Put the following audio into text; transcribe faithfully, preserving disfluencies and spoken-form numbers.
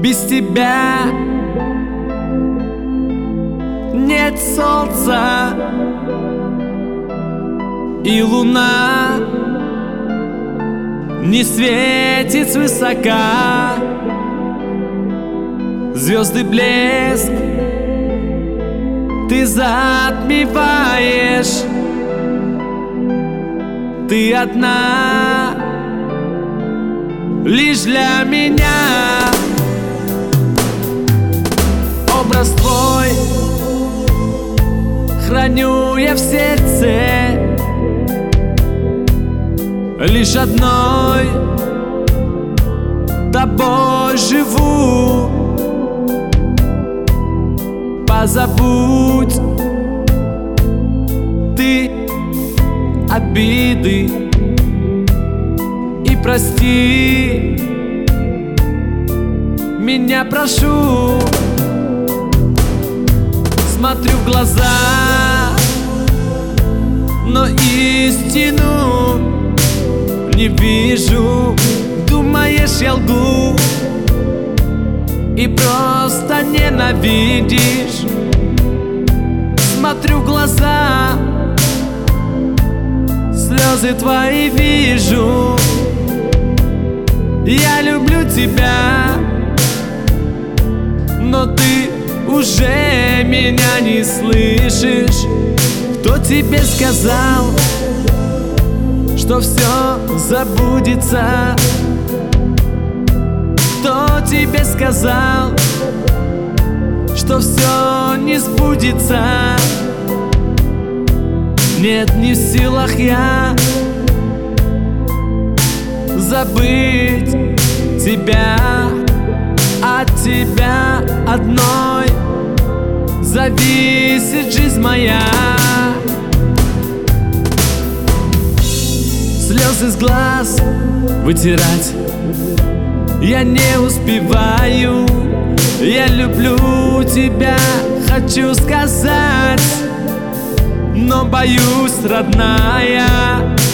Без тебя нет солнца, и луна не светит свысока. Звезды блеск ты затмеваешь. Ты одна лишь для меня. Образ твой храню я в сердце, лишь одной тобой живу. Позабудь ты обиды и прости меня, прошу. Смотрю в глаза, но истину не вижу. Думаешь, я лгу и просто ненавидишь. Смотрю в глаза, слезы твои вижу. Я люблю тебя, но ты уже меня не слышишь. Кто тебе сказал, что все забудется? Кто тебе сказал, что все не сбудется? Нет, не в силах я забыть тебя. От тебя одной зависит жизнь моя. Слезы с глаз вытирать я не успеваю. Я люблю тебя, хочу сказать, но боюсь, родная.